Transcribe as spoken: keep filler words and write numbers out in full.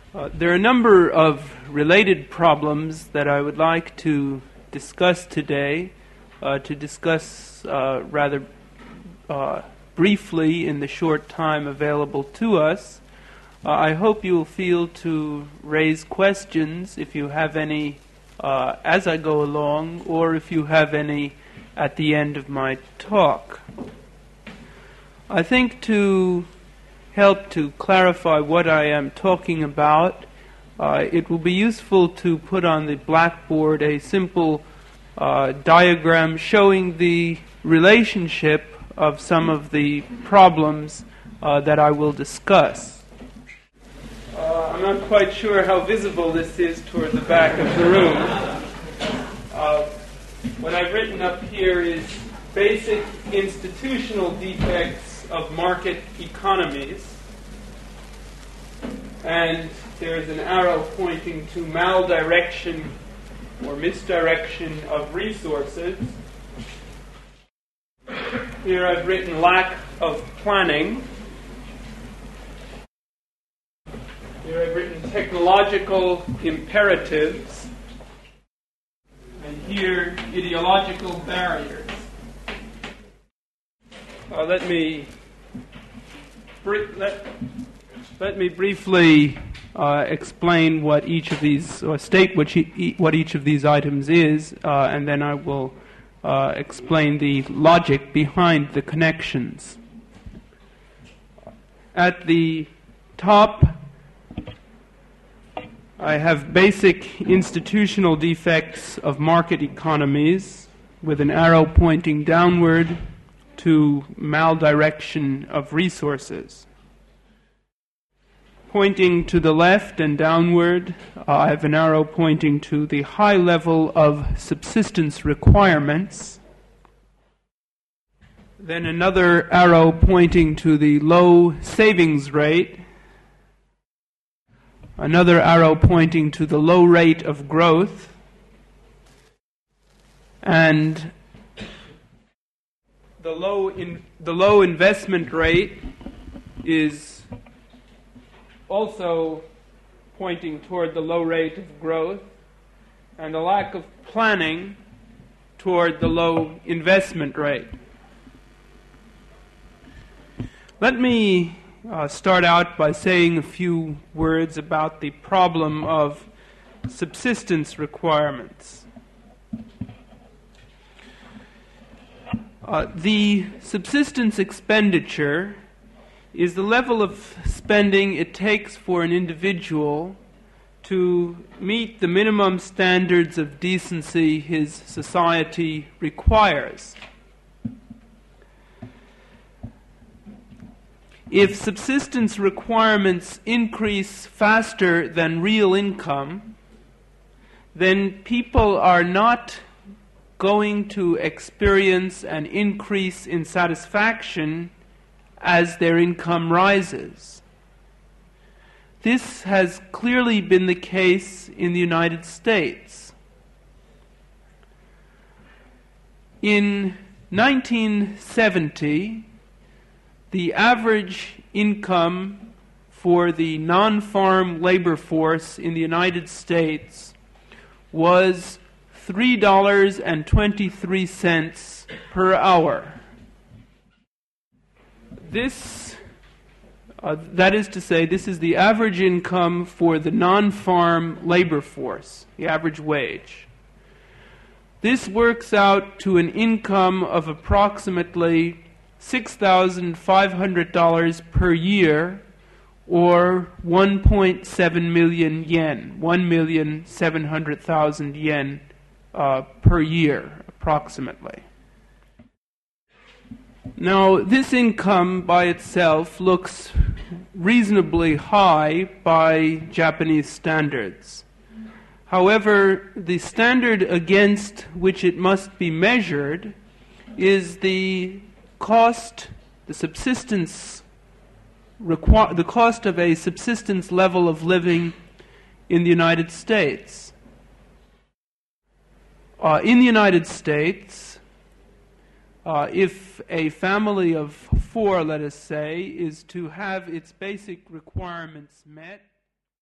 Uh, there are a number of related problems that I would like to discuss today, uh, to discuss uh, rather uh, briefly in the short time available to us. Uh, I hope you will feel to raise questions if you have any uh, as I go along, or if you have any at the end of my talk. I think to help to clarify what I am talking about, uh, it will be useful to put on the blackboard a simple uh, diagram showing the relationship of some of the problems uh, that I will discuss. Uh, I'm not quite sure how visible this is toward the back of the room. Uh, what I've written up here is basic institutional defects of market economies. And there's an arrow pointing to maldirection or misdirection of resources. Here I've written lack of planning. Here I've written technological imperatives. And here, ideological barriers. Uh, let me br- let, let me briefly uh, explain what each of these, or state which e- what each of these items is, uh, and then I will uh, explain the logic behind the connections. At the top, I have basic institutional defects of market economies with an arrow pointing downward to maldirection of resources. Pointing to the left and downward, uh, I have an arrow pointing to the high level of subsistence requirements. Then another arrow pointing to the low savings rate. Another arrow pointing to the low rate of growth. And the low in, the low investment rate is also pointing toward the low rate of growth, and the lack of planning toward the low investment rate. Let me uh, start out by saying a few words about the problem of subsistence requirements. Uh, the subsistence expenditure is the level of spending it takes for an individual to meet the minimum standards of decency his society requires. If subsistence requirements increase faster than real income, then people are not going to experience an increase in satisfaction as their income rises. This has clearly been the case in the United States. In nineteen seventy, the average income for the non-farm labor force in the United States was three dollars and twenty-three cents per hour. This, uh, that is to say, this is the average income for the non-farm labor force, the average wage. This works out to an income of approximately six thousand five hundred dollars per year, or one point seven million yen, one million seven hundred thousand yen uh, per year, approximately. Now, this income by itself looks reasonably high by Japanese standards. However, the standard against which it must be measured is the cost, the subsistence, requ- the cost of a subsistence level of living in the United States. Uh, in the United States, uh, if a family of four, let us say, is to have its basic requirements met,